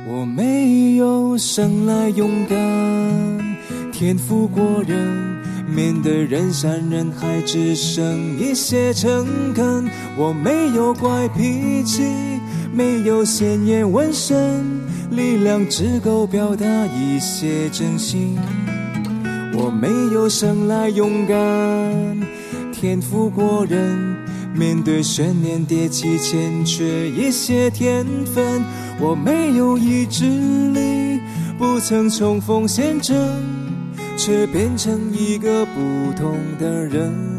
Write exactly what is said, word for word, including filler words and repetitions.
我没有生来勇敢，天赋过人，面对人山人海只剩一些诚恳。我没有怪脾气，没有鲜艳纹身，力量只够表达一些真心。我没有生来勇敢，天赋过人，面对悬念迭起欠缺一些天分。我没有意志力，不曾冲锋陷阵，却变成一个不同的人。